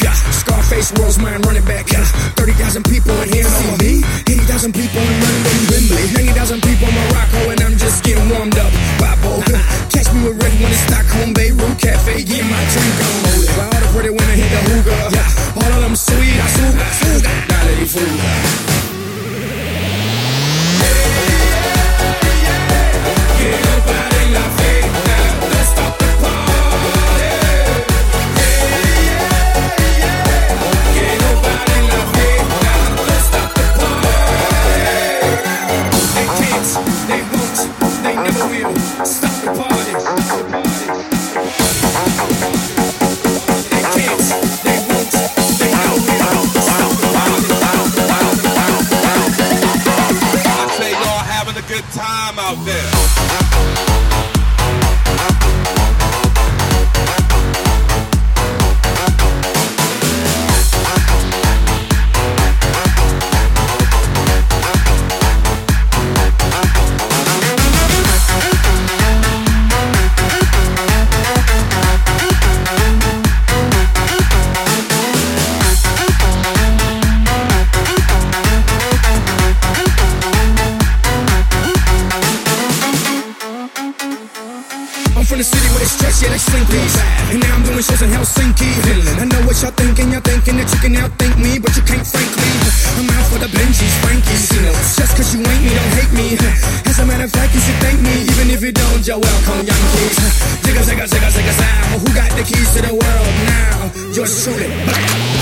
Yeah, Scarface, world's mine, run it back. 30,000 people in here know me. 80,000 people in London, Wembley. 90,000 people in Morocco, and I'm just getting warmed up. Babo, catch me with Red One in Stockholm, Beirut Cafe, getting my drink on. All the pretty women hit the hookah. Yeah, all of them sweet, I suga. Dale fuga. Good time out there. From the city where they stretch, yeah, they slinkies. And now I'm doing shows in Helsinki. I know what y'all thinking that you can outthink me, but you can't, frankly. I'm out for the Benjis, Frankies. Just cause you ain't me, don't hate me. As a matter of fact, you should thank me. Even if you don't, you're welcome, Yankees. Zigga, zigga, zigga, zigga, sound. Who got the keys to the world now? Yours truly.